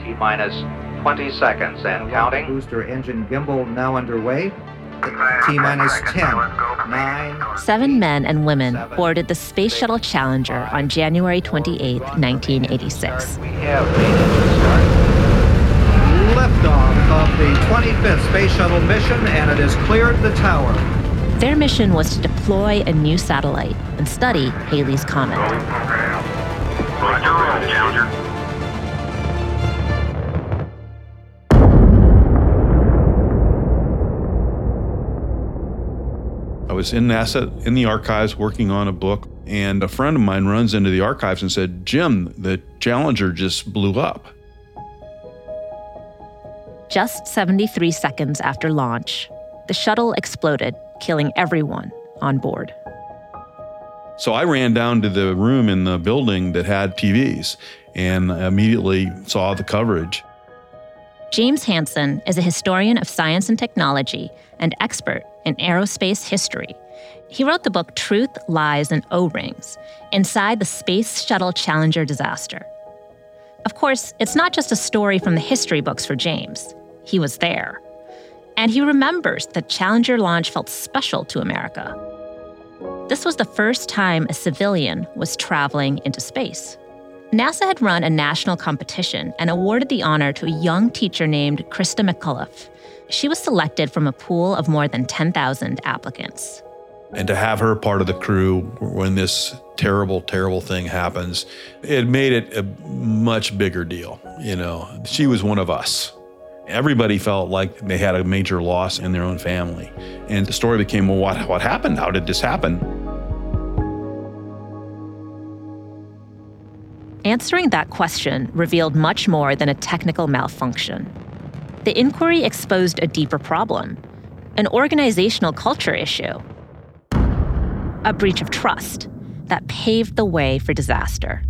T-minus 20 seconds and counting. Booster engine gimbal now underway. T-minus 10, 9... 7 men and women boarded the Space Shuttle Challenger on January 28, 1986. We have maintenance start. Liftoff of the 25th Space Shuttle mission, and it has cleared the tower. Their mission was to deploy a new satellite and study Halley's Comet. Roger, Challenger. I was in NASA, in the archives, working on a book, and a friend of mine runs into the archives and said, "Jim, the Challenger just blew up." Just 73 seconds after launch, the shuttle exploded, killing everyone on board. So I ran down to the room in the building that had TVs and immediately saw the coverage. James Hansen is a historian of science and technology and expert in aerospace history. He wrote the book Truth, Lies, and O-Rings, Inside the Space Shuttle Challenger Disaster. Of course, it's not just a story from the history books for James. He was there. And he remembers that Challenger launch felt special to America. This was the first time a civilian was traveling into space. NASA had run a national competition and awarded the honor to a young teacher named Krista McCullough. She was selected from a pool of more than 10,000 applicants. And to have her part of the crew when this terrible, terrible thing happens, it made it a much bigger deal. You know, she was one of us. Everybody felt like they had a major loss in their own family. And the story became, well, what happened? How did this happen? Answering that question revealed much more than a technical malfunction. The inquiry exposed a deeper problem, an organizational culture issue, a breach of trust that paved the way for disaster.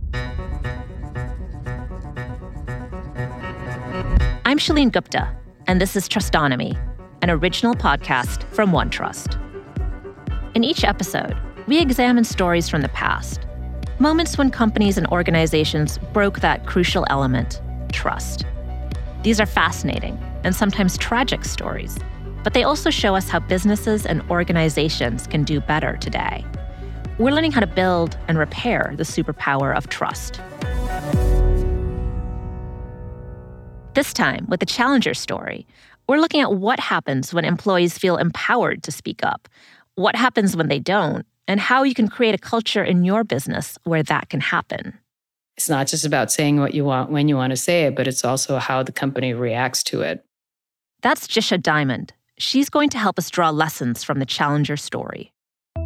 I'm Shalene Gupta, and this is Trustonomy, an original podcast from OneTrust. In each episode, we examine stories from the past, moments when companies and organizations broke that crucial element, trust. These are fascinating and sometimes tragic stories, but they also show us how businesses and organizations can do better today. We're learning how to build and repair the superpower of trust. This time, with the Challenger story, we're looking at what happens when employees feel empowered to speak up, what happens when they don't, and how you can create a culture in your business where that can happen. It's not just about saying what you want when you want to say it, but it's also how the company reacts to it. That's Jisha Diamond. She's going to help us draw lessons from the Challenger story.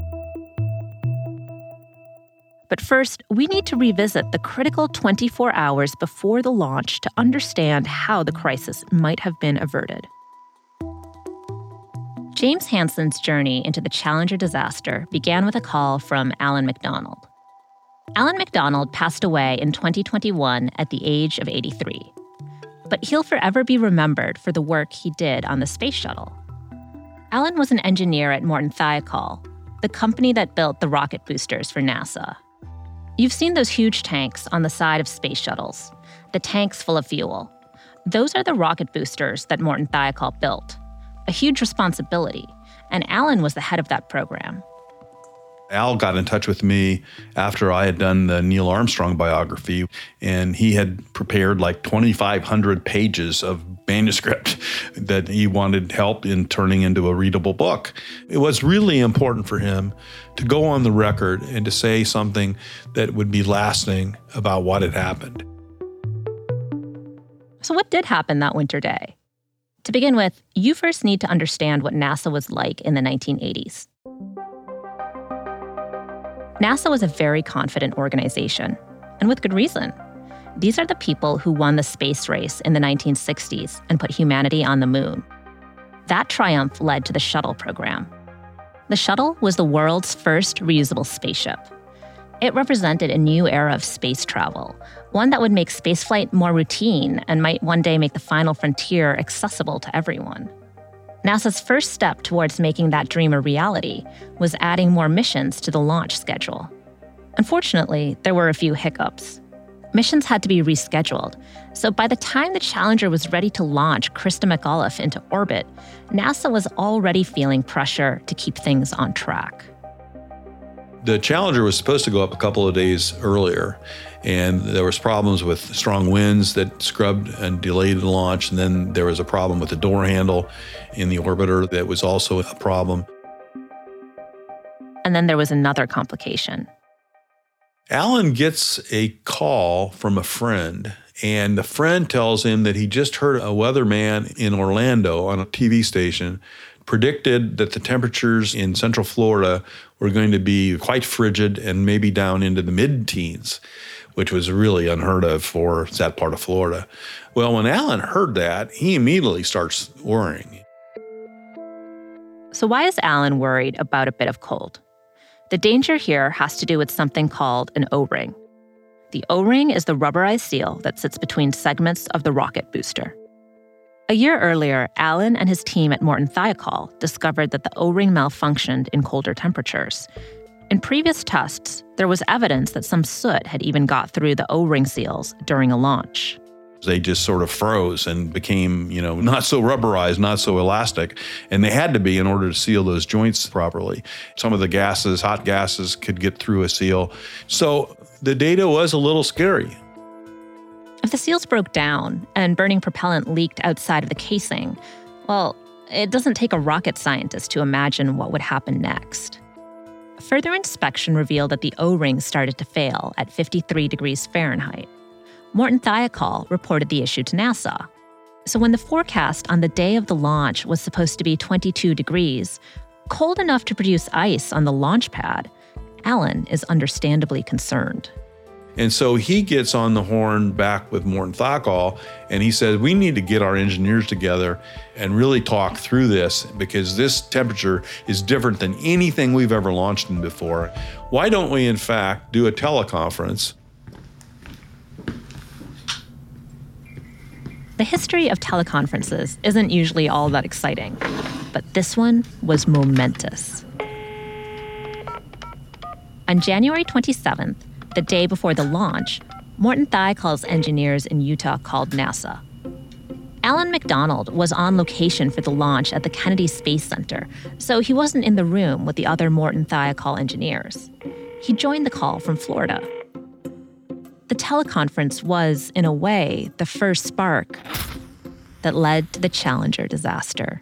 But first, we need to revisit the critical 24 hours before the launch to understand how the crisis might have been averted. James Hansen's journey into the Challenger disaster began with a call from Alan McDonald. Alan McDonald passed away in 2021 at the age of 83. But he'll forever be remembered for the work he did on the space shuttle. Alan was an engineer at Morton Thiokol, the company that built the rocket boosters for NASA. You've seen those huge tanks on the side of space shuttles, the tanks full of fuel. Those are the rocket boosters that Morton Thiokol built. A huge responsibility, and Alan was the head of that program. Al got in touch with me after I had done the Neil Armstrong biography, and he had prepared like 2,500 pages of manuscript that he wanted help in turning into a readable book. It was really important for him to go on the record and to say something that would be lasting about what had happened. So what did happen that winter day? To begin with, you first need to understand what NASA was like in the 1980s. NASA was a very confident organization, and with good reason. These are the people who won the space race in the 1960s and put humanity on the moon. That triumph led to the shuttle program. The shuttle was the world's first reusable spaceship. It represented a new era of space travel, one that would make spaceflight more routine and might one day make the final frontier accessible to everyone. NASA's first step towards making that dream a reality was adding more missions to the launch schedule. Unfortunately, there were a few hiccups. Missions had to be rescheduled, so by the time the Challenger was ready to launch Christa McAuliffe into orbit, NASA was already feeling pressure to keep things on track. The Challenger was supposed to go up a couple of days earlier, and there was problems with strong winds that scrubbed and delayed the launch, and then there was a problem with the door handle in the orbiter that was also a problem. And then there was another complication. Alan gets a call from a friend, and the friend tells him that he just heard a weatherman in Orlando on a TV station predicted that the temperatures in Central Florida were going to be quite frigid and maybe down into the mid-teens, which was really unheard of for that part of Florida. Well, when Alan heard that, he immediately starts worrying. So why is Alan worried about a bit of cold? The danger here has to do with something called an O-ring. The O-ring is the rubberized seal that sits between segments of the rocket booster. A year earlier, Alan and his team at Morton Thiokol discovered that the O-ring malfunctioned in colder temperatures. In previous tests, there was evidence that some soot had even got through the O-ring seals during a launch. They just sort of froze and became, not so rubberized, not so elastic. And they had to be in order to seal those joints properly. Some of the gases, hot gases, could get through a seal. So the data was a little scary. If the seals broke down and burning propellant leaked outside of the casing, well, it doesn't take a rocket scientist to imagine what would happen next. Further inspection revealed that the O-ring started to fail at 53 degrees Fahrenheit. Morton Thiokol reported the issue to NASA. So when the forecast on the day of the launch was supposed to be 22 degrees, cold enough to produce ice on the launch pad, Alan is understandably concerned. And so he gets on the horn back with Morton Thiokol, and he says, we need to get our engineers together and really talk through this, because this temperature is different than anything we've ever launched in before. Why don't we, in fact, do a teleconference? The history of teleconferences isn't usually all that exciting, but this one was momentous. On January 27th, the day before the launch, Morton Thiokol's engineers in Utah called NASA. Alan McDonald was on location for the launch at the Kennedy Space Center, so he wasn't in the room with the other Morton Thiokol engineers. He joined the call from Florida. The teleconference was, in a way, the first spark that led to the Challenger disaster.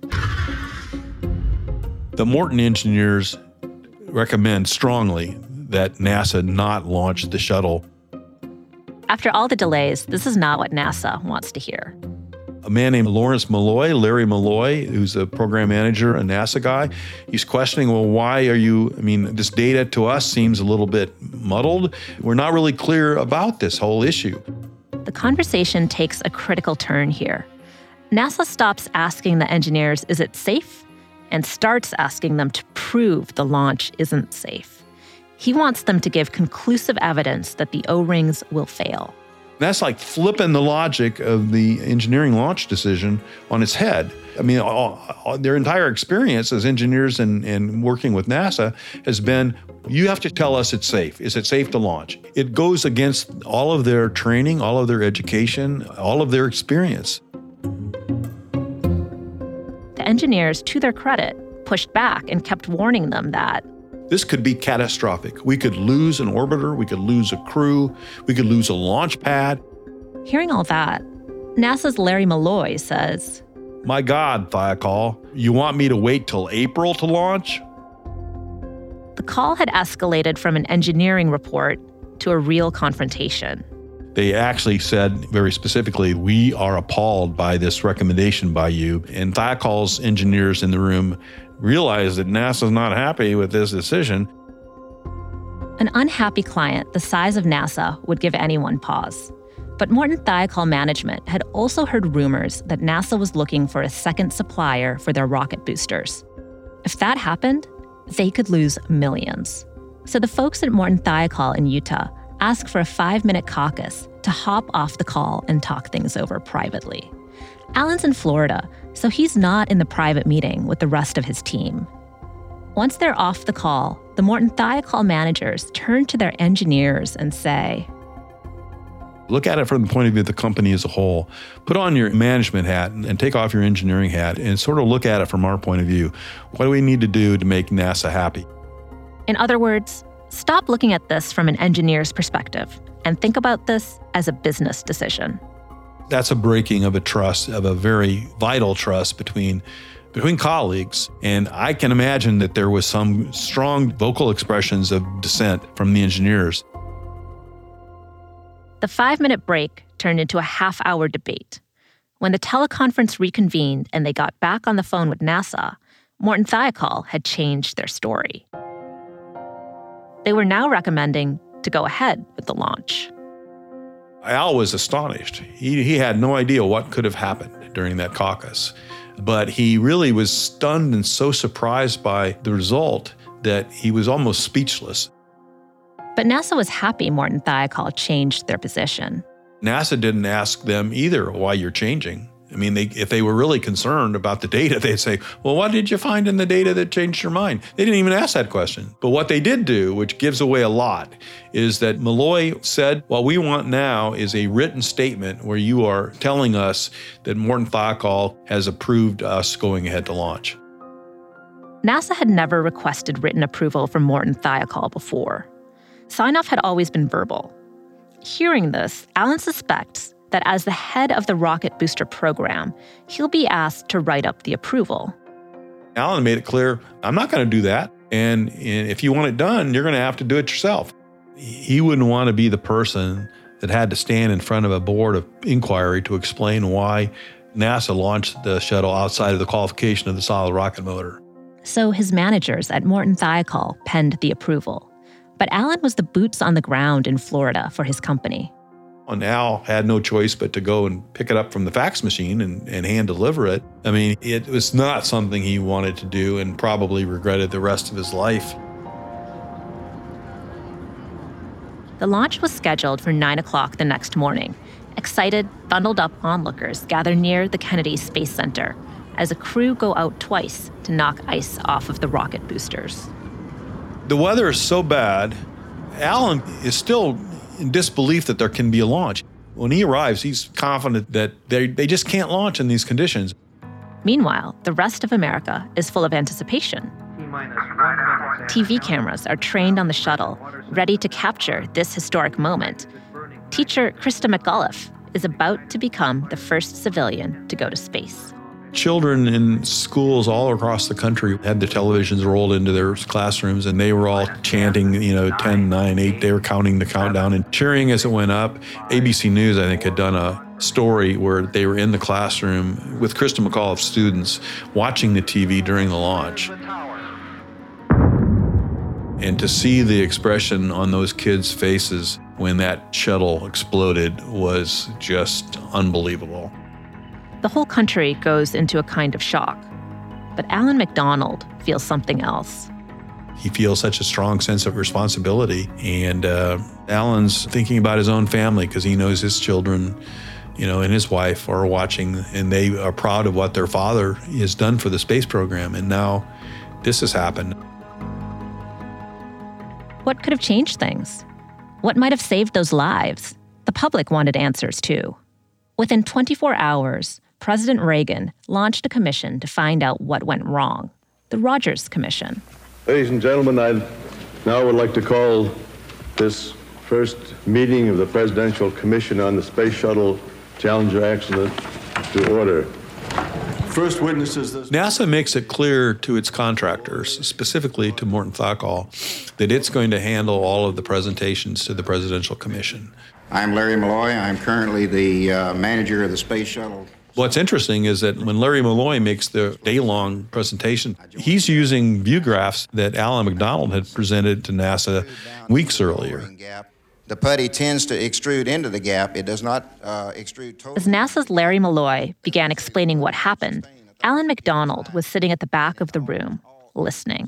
The Morton engineers recommend strongly that NASA not launch the shuttle. After all the delays, this is not what NASA wants to hear. A man named Lawrence Malloy, Larry Malloy, who's a program manager, a NASA guy, he's questioning, well, why are you, this data to us seems a little bit muddled. We're not really clear about this whole issue. The conversation takes a critical turn here. NASA stops asking the engineers, is it safe? And starts asking them to prove the launch isn't safe. He wants them to give conclusive evidence that the O-rings will fail. That's like flipping the logic of the engineering launch decision on its head. Their entire experience as engineers and working with NASA has been, you have to tell us it's safe. Is it safe to launch? It goes against all of their training, all of their education, all of their experience. The engineers, to their credit, pushed back and kept warning them that this could be catastrophic. We could lose an orbiter, we could lose a crew, we could lose a launch pad. Hearing all that, NASA's Larry Malloy says, my God, Thiokol, you want me to wait till April to launch? The call had escalated from an engineering report to a real confrontation. They actually said very specifically, we are appalled by this recommendation by you. And Thiokol's engineers in the room realized that NASA's not happy with this decision. An unhappy client the size of NASA would give anyone pause. But Morton Thiokol management had also heard rumors that NASA was looking for a second supplier for their rocket boosters. If that happened, they could lose millions. So the folks at Morton Thiokol in Utah asked for a 5-minute caucus to hop off the call and talk things over privately. Alan's in Florida, so he's not in the private meeting with the rest of his team. Once they're off the call, the Morton Thiokol managers turn to their engineers and say, Look at it from the point of view of the company as a whole. Put on your management hat and take off your engineering hat and sort of look at it from our point of view. What do we need to do to make NASA happy? In other words, stop looking at this from an engineer's perspective and think about this as a business decision. That's a breaking of a trust, of a very vital trust between colleagues. And I can imagine that there was some strong vocal expressions of dissent from the engineers. The 5-minute break turned into a half-hour debate. When the teleconference reconvened and they got back on the phone with NASA, Morton Thiokol had changed their story. They were now recommending to go ahead with the launch. Al was astonished. He had no idea what could have happened during that caucus. But he really was stunned and so surprised by the result that he was almost speechless. But NASA was happy Morton Thiokol changed their position. NASA didn't ask them either why you're changing. I mean, if they were really concerned about the data, they'd say, well, what did you find in the data that changed your mind? They didn't even ask that question. But what they did do, which gives away a lot, is that Malloy said, what we want now is a written statement where you are telling us that Morton Thiokol has approved us going ahead to launch. NASA had never requested written approval from Morton Thiokol before. Sign-off had always been verbal. Hearing this, Alan suspects that as the head of the rocket booster program, he'll be asked to write up the approval. Alan made it clear, I'm not going to do that. And if you want it done, you're going to have to do it yourself. He wouldn't want to be the person that had to stand in front of a board of inquiry to explain why NASA launched the shuttle outside of the qualification of the solid rocket motor. So his managers at Morton Thiokol penned the approval. But Alan was the boots on the ground in Florida for his company. And Al had no choice but to go and pick it up from the fax machine and hand deliver it. I mean, it was not something he wanted to do and probably regretted the rest of his life. The launch was scheduled for 9 o'clock the next morning. Excited, bundled up onlookers gather near the Kennedy Space Center as a crew go out twice to knock ice off of the rocket boosters. The weather is so bad, Alan is still in disbelief that there can be a launch. When he arrives, he's confident that they just can't launch in these conditions. Meanwhile, the rest of America is full of anticipation. TV cameras are trained on the shuttle, ready to capture this historic moment. Teacher Krista McAuliffe is about to become the first civilian to go to space. Children in schools all across the country had the televisions rolled into their classrooms, and they were all chanting, 10, 9, 8. They were counting the countdown and cheering as it went up. ABC News, I think, had done a story where they were in the classroom with Krista McAuliffe's students watching the TV during the launch. And to see the expression on those kids' faces when that shuttle exploded was just unbelievable. The whole country goes into a kind of shock. But Alan McDonald feels something else. He feels such a strong sense of responsibility. And Alan's thinking about his own family because he knows his children, and his wife are watching, and they are proud of what their father has done for the space program. And now this has happened. What could have changed things? What might have saved those lives? The public wanted answers too. Within 24 hours, President Reagan launched a commission to find out what went wrong, the Rogers Commission. Ladies and gentlemen, I now would like to call this first meeting of the Presidential Commission on the Space Shuttle Challenger accident to order. First witnesses this. NASA makes it clear to its contractors, specifically to Morton Thiokol, that it's going to handle all of the presentations to the Presidential Commission. I'm Larry Malloy. I'm currently the manager of the Space Shuttle. What's interesting is that when Larry Malloy makes the day-long presentation, he's using view graphs that Alan McDonald had presented to NASA weeks earlier. The putty tends to extrude into the gap. It does not extrude totally. As NASA's Larry Malloy began explaining what happened, Alan McDonald was sitting at the back of the room, listening.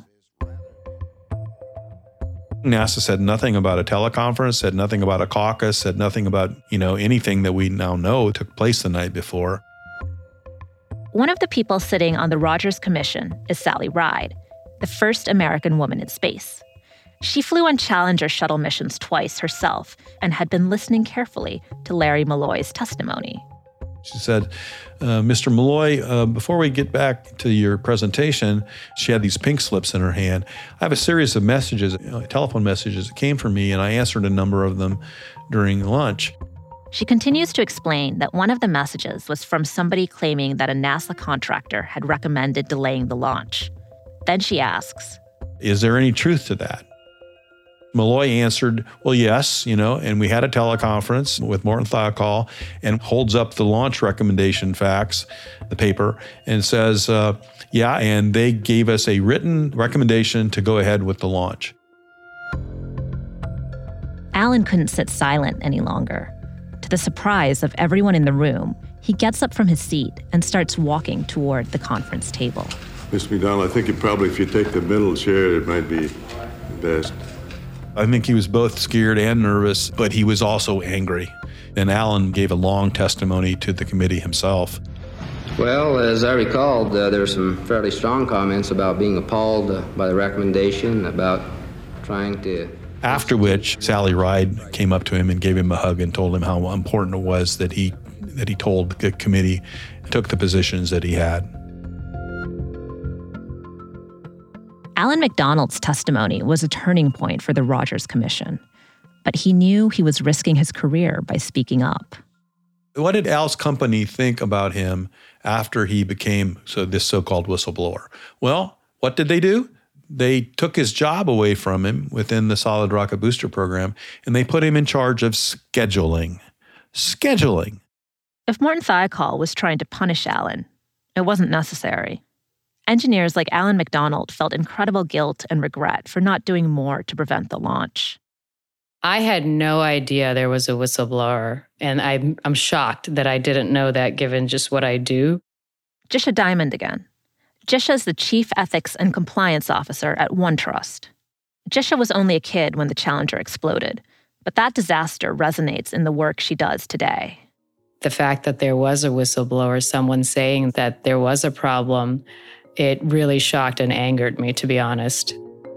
NASA said nothing about a teleconference, said nothing about a caucus, said nothing about, anything that we now know took place the night before. One of the people sitting on the Rogers Commission is Sally Ride, the first American woman in space. She flew on Challenger shuttle missions twice herself and had been listening carefully to Larry Malloy's testimony. She said, Mr. Malloy, before we get back to your presentation, she had these pink slips in her hand. I have a series of messages, telephone messages that came from me, and I answered a number of them during lunch. She continues to explain that one of the messages was from somebody claiming that a NASA contractor had recommended delaying the launch. Then she asks, is there any truth to that? Malloy answered, well, yes, and we had a teleconference with Morton Thiokol, and holds up the launch recommendation facts, the paper, and says, yeah, and they gave us a written recommendation to go ahead with the launch. Alan couldn't sit silent any longer. To the surprise of everyone in the room, he gets up from his seat and starts walking toward the conference table. Mr. McDonald, I think if you take the middle chair, it might be best. I think he was both scared and nervous, but he was also angry. And Alan gave a long testimony to the committee himself. Well, as I recalled, there were some fairly strong comments about being appalled by the recommendation, about trying to... After which, Sally Ride came up to him and gave him a hug and told him how important it was that he told the committee, took the positions that he had. Alan McDonald's testimony was a turning point for the Rogers Commission, but he knew he was risking his career by speaking up. What did Al's company think about him after he became this so-called whistleblower? Well, what did they do? They took his job away from him within the Solid Rocket Booster Program, and they put him in charge of scheduling. Scheduling. If Morton Thiokol was trying to punish Alan, it wasn't necessary. Engineers like Alan McDonald felt incredible guilt and regret for not doing more to prevent the launch. I had no idea there was a whistleblower, and I'm shocked that I didn't know that given just what I do. Jisha Diamond again. Jisha is the Chief Ethics and Compliance Officer at OneTrust. Jisha was only a kid when the Challenger exploded, but that disaster resonates in the work she does today. The fact that there was a whistleblower, someone saying that there was a problem, it really shocked and angered me, to be honest.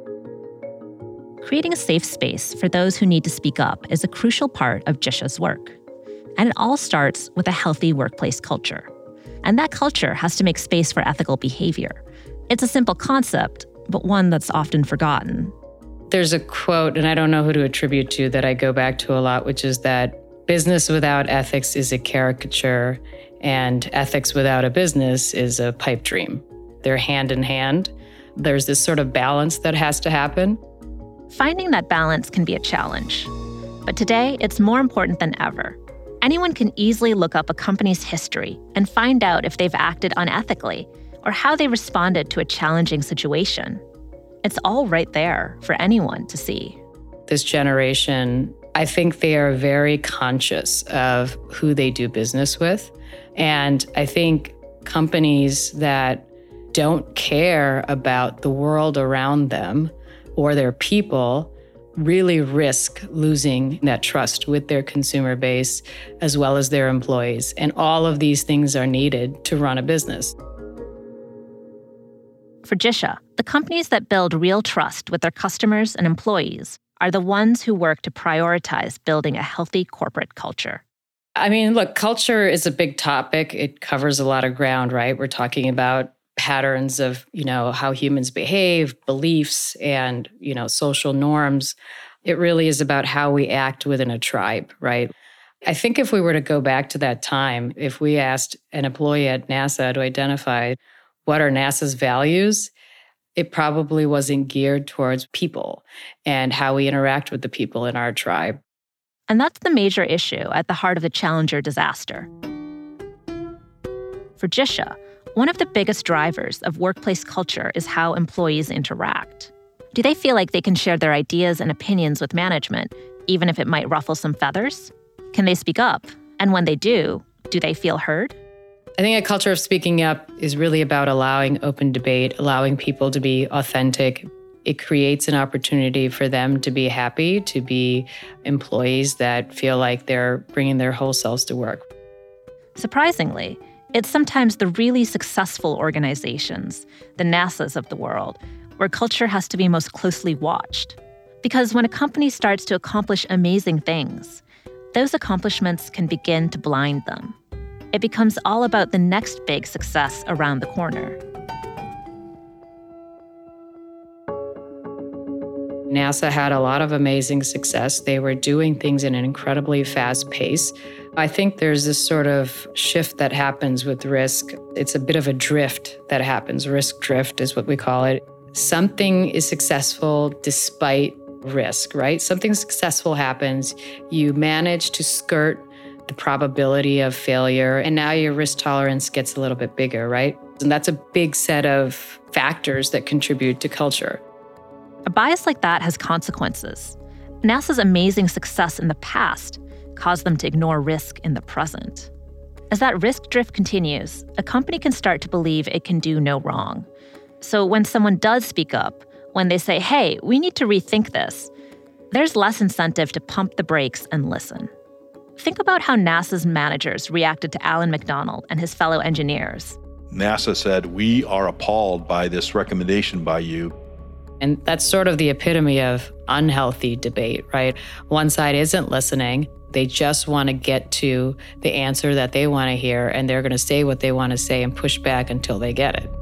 Creating a safe space for those who need to speak up is a crucial part of Jisha's work. And it all starts with a healthy workplace culture. And that culture has to make space for ethical behavior. It's a simple concept, but one that's often forgotten. There's a quote, and I don't know who to attribute to, that I go back to a lot, which is that business without ethics is a caricature, and ethics without a business is a pipe dream. They're hand in hand. There's this sort of balance that has to happen. Finding that balance can be a challenge. But today, it's more important than ever. Anyone can easily look up a company's history and find out if they've acted unethically or how they responded to a challenging situation. It's all right there for anyone to see. This generation, I think they are very conscious of who they do business with. And I think companies that don't care about the world around them or their people really risk losing that trust with their consumer base as well as their employees. And all of these things are needed to run a business. For Jisha, the companies that build real trust with their customers and employees are the ones who work to prioritize building a healthy corporate culture. I mean, look, culture is a big topic. It covers a lot of ground, right? We're talking about patterns of, how humans behave, beliefs, and, social norms. It really is about how we act within a tribe, right? I think if we were to go back to that time, if we asked an employee at NASA to identify what are NASA's values, it probably wasn't geared towards people and how we interact with the people in our tribe. And that's the major issue at the heart of the Challenger disaster. For Jisha, one of the biggest drivers of workplace culture is how employees interact. Do they feel like they can share their ideas and opinions with management, even if it might ruffle some feathers? Can they speak up? And when they do they feel heard? I think a culture of speaking up is really about allowing open debate, allowing people to be authentic. It creates an opportunity for them to be happy, to be employees that feel like they're bringing their whole selves to work. Surprisingly, it's sometimes the really successful organizations, the NASAs of the world, where culture has to be most closely watched. Because when a company starts to accomplish amazing things, those accomplishments can begin to blind them. It becomes all about the next big success around the corner. NASA had a lot of amazing success. They were doing things in an incredibly fast pace. I think there's this sort of shift that happens with risk. It's a bit of a drift that happens. Risk drift is what we call it. Something is successful despite risk, right? Something successful happens. You manage to skirt the probability of failure, and now your risk tolerance gets a little bit bigger, right? And that's a big set of factors that contribute to culture. A bias like that has consequences. NASA's amazing success in the past caused them to ignore risk in the present. As that risk drift continues, a company can start to believe it can do no wrong. So when someone does speak up, when they say, hey, we need to rethink this, there's less incentive to pump the brakes and listen. Think about how NASA's managers reacted to Alan McDonald and his fellow engineers. NASA said, we are appalled by this recommendation by you. And that's sort of the epitome of unhealthy debate, right? One side isn't listening. They just want to get to the answer that they want to hear, and they're going to say what they want to say and push back until they get it.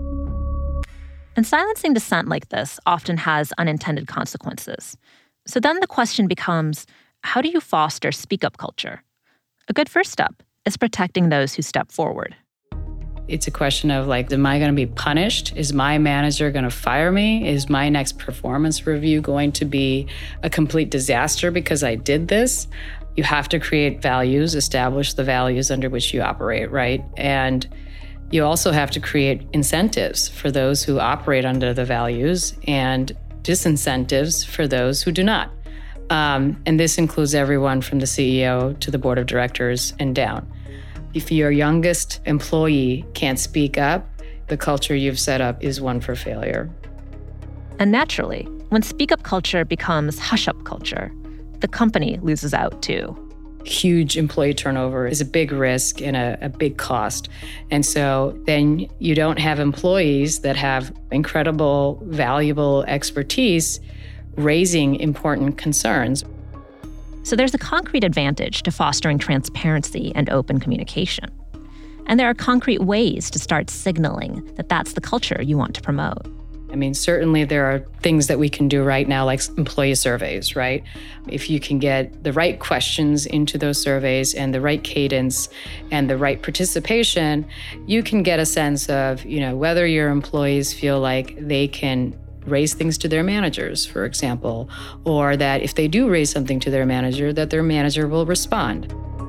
And silencing dissent like this often has unintended consequences. So then the question becomes, how do you foster speak-up culture? A good first step is protecting those who step forward. It's a question of am I going to be punished? Is my manager going to fire me? Is my next performance review going to be a complete disaster because I did this? You have to create values, establish the values under which you operate, right? And you also have to create incentives for those who operate under the values and disincentives for those who do not. And this includes everyone from the CEO to the board of directors and down. If your youngest employee can't speak up, the culture you've set up is one for failure. And naturally, when speak-up culture becomes hush-up culture, the company loses out too. Huge employee turnover is a big risk and a big cost. And so then you don't have employees that have incredible, valuable expertise raising important concerns. So there's a concrete advantage to fostering transparency and open communication. And there are concrete ways to start signaling that that's the culture you want to promote. I mean, certainly there are things that we can do right now, like employee surveys, right? If you can get the right questions into those surveys and the right cadence and the right participation, you can get a sense of, whether your employees feel like they can raise things to their managers, for example, or that if they do raise something to their manager, that their manager will respond.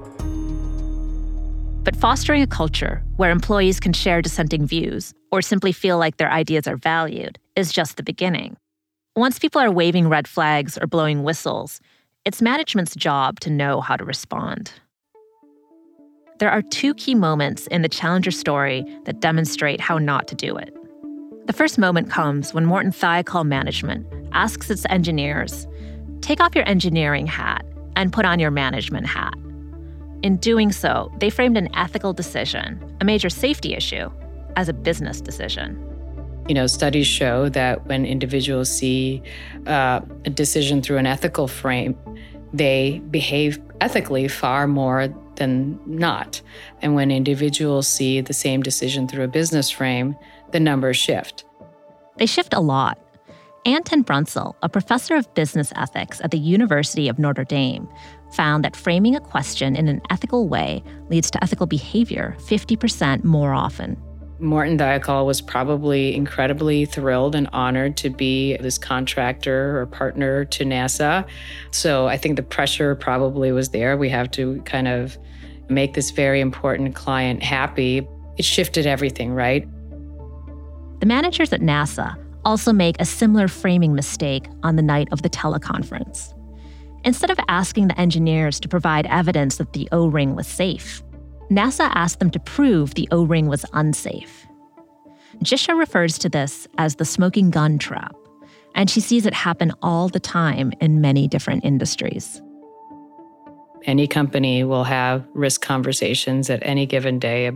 But fostering a culture where employees can share dissenting views or simply feel like their ideas are valued is just the beginning. Once people are waving red flags or blowing whistles, it's management's job to know how to respond. There are two key moments in the Challenger story that demonstrate how not to do it. The first moment comes when Morton Thiokol Management asks its engineers, take off your engineering hat and put on your management hat. In doing so, they framed an ethical decision, a major safety issue, as a business decision. Studies show that when individuals see a decision through an ethical frame, they behave ethically far more than not. And when individuals see the same decision through a business frame, the numbers shift. They shift a lot. Anton Brunsell, a professor of business ethics at the University of Notre Dame, found that framing a question in an ethical way leads to ethical behavior 50% more often. Morton Thiokol was probably incredibly thrilled and honored to be this contractor or partner to NASA. So I think the pressure probably was there. We have to kind of make this very important client happy. It shifted everything, right? The managers at NASA also make a similar framing mistake on the night of the teleconference. Instead of asking the engineers to provide evidence that the O-ring was safe, NASA asked them to prove the O-ring was unsafe. Jisha refers to this as the smoking gun trap, and she sees it happen all the time in many different industries. Any company will have risk conversations at any given day about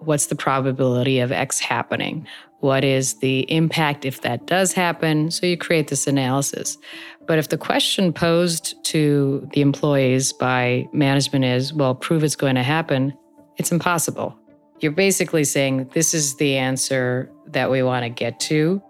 What's the probability of X happening? What is the impact if that does happen? So you create this analysis. But if the question posed to the employees by management is, well, prove it's going to happen, it's impossible. You're basically saying, this is the answer that we want to get to.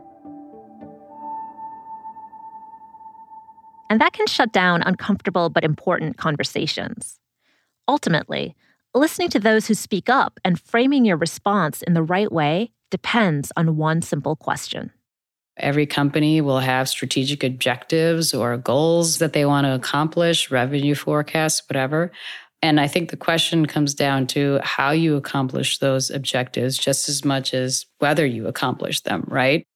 And that can shut down uncomfortable but important conversations. Ultimately, listening to those who speak up and framing your response in the right way depends on one simple question. Every company will have strategic objectives or goals that they want to accomplish, revenue forecasts, whatever. And I think the question comes down to how you accomplish those objectives just as much as whether you accomplish them, right?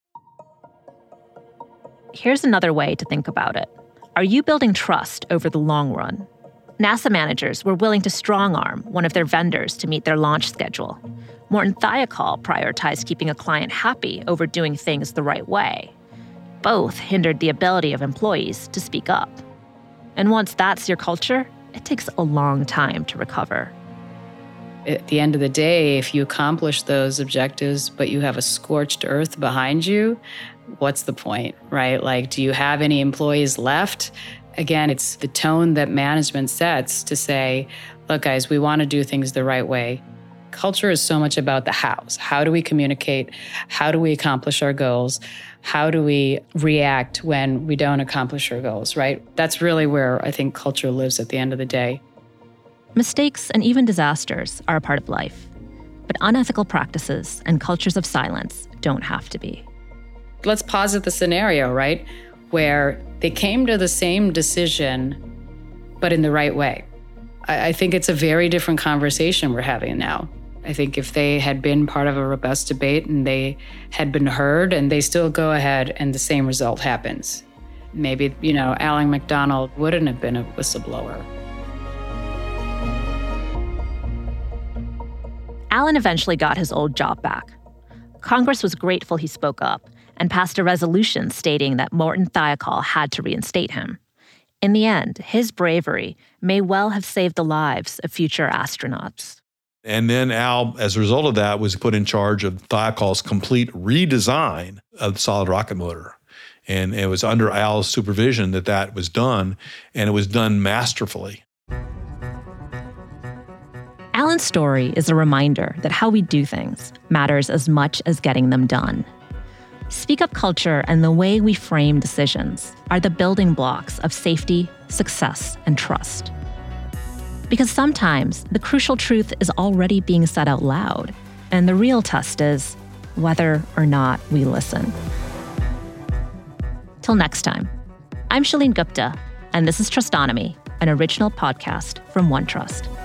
Here's another way to think about it. Are you building trust over the long run? NASA managers were willing to strong-arm one of their vendors to meet their launch schedule. Morton Thiokol prioritized keeping a client happy over doing things the right way. Both hindered the ability of employees to speak up. And once that's your culture, it takes a long time to recover. At the end of the day, if you accomplish those objectives, but you have a scorched earth behind you, what's the point, right? Like, do you have any employees left? Again, it's the tone that management sets to say, look, guys, we want to do things the right way. Culture is so much about the hows. How do we communicate? How do we accomplish our goals? How do we react when we don't accomplish our goals, right? That's really where I think culture lives at the end of the day. Mistakes and even disasters are a part of life, but unethical practices and cultures of silence don't have to be. Let's posit the scenario, right? Where they came to the same decision, but in the right way. I think it's a very different conversation we're having now. I think if they had been part of a robust debate and they had been heard and they still go ahead and the same result happens, maybe, Alan McDonald wouldn't have been a whistleblower. Alan eventually got his old job back. Congress was grateful he spoke up and passed a resolution stating that Morton Thiokol had to reinstate him. In the end, his bravery may well have saved the lives of future astronauts. And then Al, as a result of that, was put in charge of Thiokol's complete redesign of the solid rocket motor. And it was under Al's supervision that was done, and it was done masterfully. Alan's story is a reminder that how we do things matters as much as getting them done. Speak-up culture and the way we frame decisions are the building blocks of safety, success, and trust. Because sometimes the crucial truth is already being said out loud, and the real test is whether or not we listen. Till next time, I'm Shalene Gupta, and this is Trustonomy, an original podcast from OneTrust.